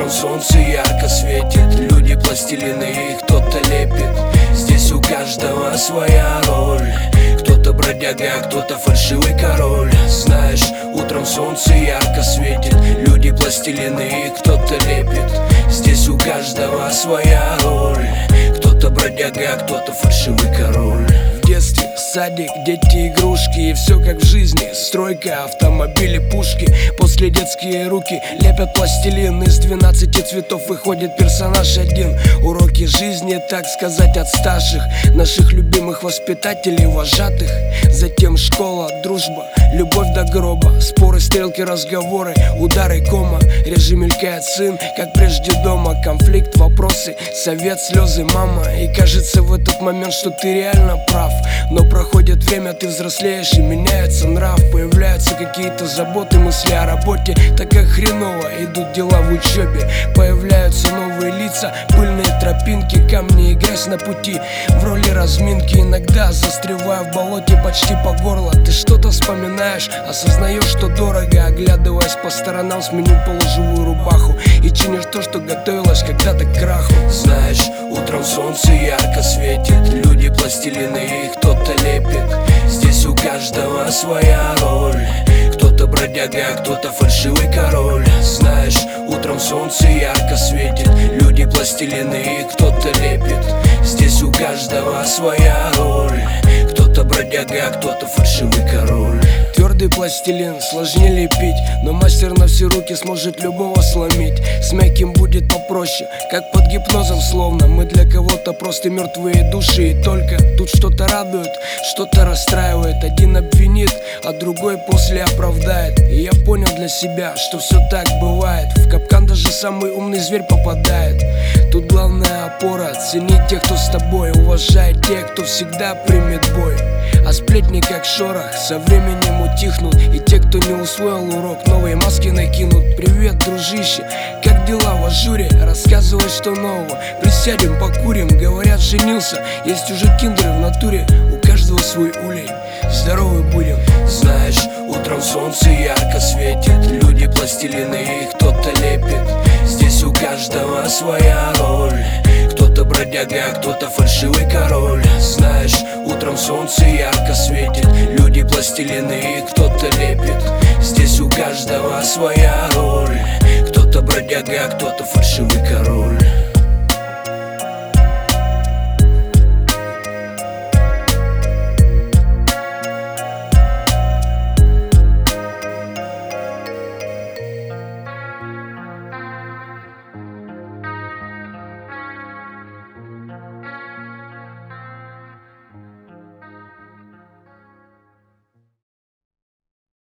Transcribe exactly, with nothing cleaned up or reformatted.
Утром солнце ярко светит, люди пластилины, их кто-то лепит. Здесь у каждого своя роль. Кто-то бродяга, а кто-то фальшивый король. Знаешь, утром солнце ярко светит, люди пластилины, их кто-то лепит. Здесь у каждого своя роль. Кто-то бродяга, а кто-то фальшивый король. В детстве садик, дети, игрушки, и все как в жизни. Стройка, автомобили, пушки. После детские руки лепят пластилин. Из двенадцати цветов выходит персонаж один. Уроки жизни, так сказать, от старших, наших любимых воспитателей, вожатых. Затем школа, дружба, любовь до гроба. Споры, стрелки, разговоры, удары, кома. Реже мелькает сын, как прежде дома. Конфликт, вопросы, совет, слезы, мама. И кажется в этот момент, что ты реально прав. Но проходит время, ты взрослеешь и меняется нрав. Появляются какие-то заботы, мысли о работе. Так как хреново идут дела в учебе. Появляются новые лица, пыльные тропинки, камни и грязь на пути. В роли разминки иногда застреваю в болоте почти по горло. Ты что-то вспоминаешь, осознаешь, что дорого. Оглядываясь по сторонам, сменил полуживую рубаху и чинишь то, что готовилось когда-то к краху. Знаешь, утром солнце ярко светит, люди пластилины, их кто-то лепит. Здесь у каждого своя роль. Кто-то бродяга, а кто-то фальшивый король. Знаешь, утром солнце ярко светит, люди пластилины, их кто-то лепит. Здесь у каждого своя роль. Кто-то бродяга, а кто-то фальшивый король. Твердый пластилин сложнее лепить, но мастер на все руки сможет любого сломить. С мягким будет попроще, как под гипнозом словно. Мы для кого-то просто мертвые души, и только тут что-то радует, что-то расстраивает. Один обвинит, а другой после оправдает. И я понял для себя, что все так бывает. В капкан даже самый умный зверь попадает. Тут главная опора, ценить тех, кто с тобой, уважай тех, кто всегда примет бой. А сплетни как шорох со временем утихнут, и те, кто не усвоил урок, новые маски накинут. Привет, дружище, как дела в ажуре? Рассказывай, что нового. Присядем, покурим, говорят, женился. Есть уже киндеры в натуре, у каждого свой улей. Здоровы будем. Знаешь, утром солнце ярко светит, люди пластилины, их кто-то лепит. Здесь у каждого своя роль. Кто-то бродяга, а кто-то фальшивый король. Знаешь, утром солнце ярко светит, люди пластилины, их кто-то лепит. Здесь у каждого своя роль. Кто-то бродяга, а кто-то фальшивый король.